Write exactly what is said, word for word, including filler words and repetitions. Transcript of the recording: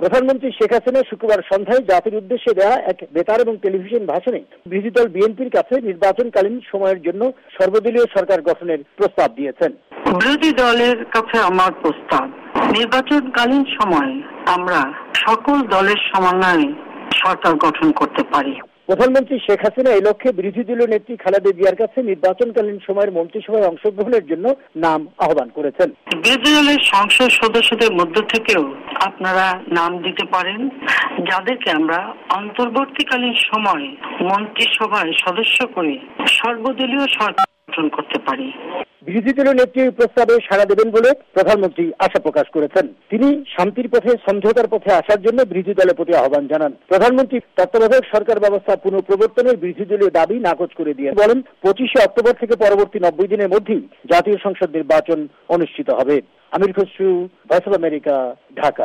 প্রধানমন্ত্রী শেখ হাসিনা শুক্রবার সন্ধ্যায় জাতির উদ্দেশ্যে দেয়া এক বেতার এবং টেলিভিশন ভাষণে বিরোধী দল বিএনপির কাছে নির্বাচনকালীন সময়ের জন্য সর্বদলীয় সরকার গঠনের প্রস্তাব দিয়েছেন। বিরোধী দলের কাছে আমার প্রস্তাব, নির্বাচনকালীন সময়ে আমরা সকল দলের সমন্বয়ে সরকার গঠন করতে পারি। প্রধানমন্ত্রী শেখ হাসিনা এই লক্ষ্যে বিরোধী দলীয় নেত্রী খালেদা জিয়ার কাছে নির্বাচনকালীন সময়ের মন্ত্রিসভায় অংশগ্রহণের জন্য নাম আহ্বান করেছেন। বিরোধী দলের সংসদ সদস্যদের মধ্য থেকেও আপনারা নাম দিতে পারেন, যাদেরকে আমরা অন্তর্বর্তীকালীন সময়ে মন্ত্রিসভায় সদস্য করে সর্বদলীয় সরকার গঠন করতে পারি। বিরোধী দলীয় নেত্রী প্রস্তাবে সাড়া দেবেন বলে প্রধানমন্ত্রী আশা প্রকাশ করেছেন। তিনি শান্তির পথে সমঝোতার পথে আসার জন্য বিরোধী দলের প্রতি আহ্বান জানান। প্রধানমন্ত্রী তত্ত্বাবধায়ক সরকার ব্যবস্থা পুনঃপ্রবর্তনের বিরোধী দলীয় দাবি নাকচ করে দিয়ে বলেন, পঁচিশে অক্টোবর থেকে পরবর্তী নব্বই দিনের মধ্যেই জাতীয় সংসদ নির্বাচন অনুষ্ঠিত হবে। Amir Khasru, Voice of America, Dhaka.